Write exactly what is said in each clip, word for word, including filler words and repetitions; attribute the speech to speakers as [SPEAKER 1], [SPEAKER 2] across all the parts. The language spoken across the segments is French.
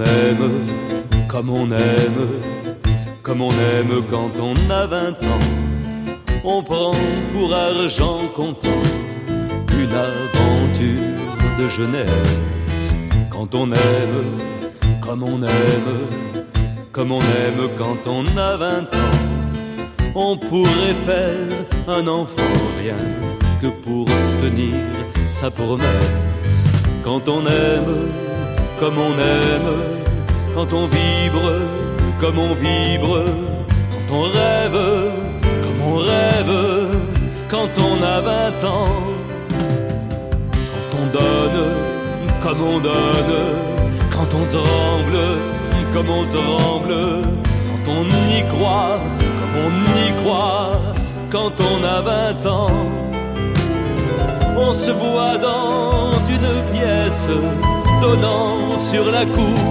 [SPEAKER 1] aime, comme on aime, comme on aime quand on a vingt ans. On prend pour argent comptant une aventure de jeunesse. Quand on aime, comme on aime, comme on aime quand on a vingt ans. On pourrait faire un enfant rien que pour tenir sa promesse. Quand on aime, comme on aime, quand on vibre, comme on vibre, quand on rêve, comme on rêve, quand on a vingt ans. Quand on donne, comme on donne, quand on tremble, comme on tremble, quand on y croit, comme on y croit, quand on a vingt ans. On se voit dans une pièce donnant sur la cour,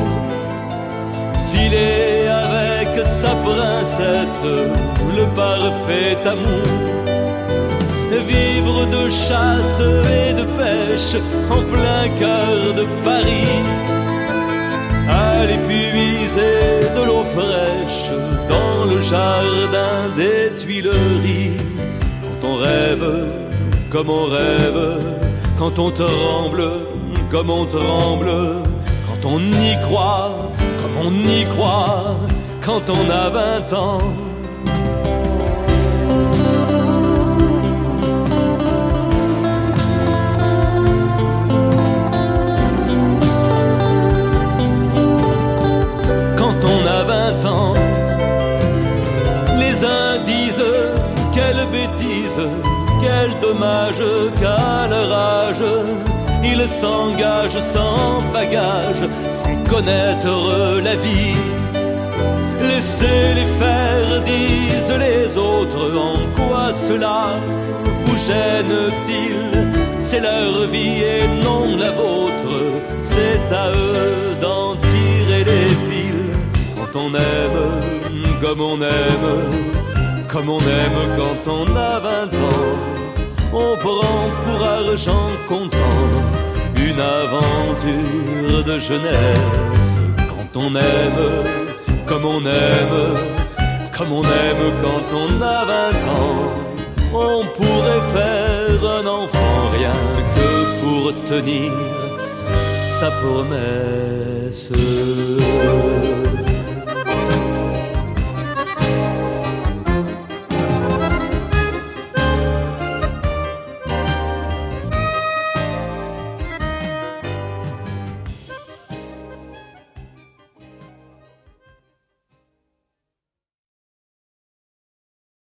[SPEAKER 1] filer avec sa princesse le parfait amour, vivre de chasse et de pêche en plein cœur de Paris, aller puiser de l'eau fraîche dans le jardin des Tuileries. Quand on rêve, comme on rêve, quand on tremble, comme on tremble, quand on y croit, comme on y croit, quand on a vingt ans. Quand on a vingt ans, les uns disent quelle bêtise, quel dommage qu'à leur âge ils s'engagent sans bagage, sans connaître la vie. Laissez-les faire, disent les autres, en quoi cela vous gêne-t-il? C'est leur vie et non la vôtre, c'est à eux d'en tirer les fils. Quand on aime, comme on aime, comme on aime quand on a vingt ans. On prend pour argent comptant une aventure de jeunesse. Quand on aime, comme on aime, comme on aime quand on a vingt ans. On pourrait faire un enfant rien que pour tenir sa promesse.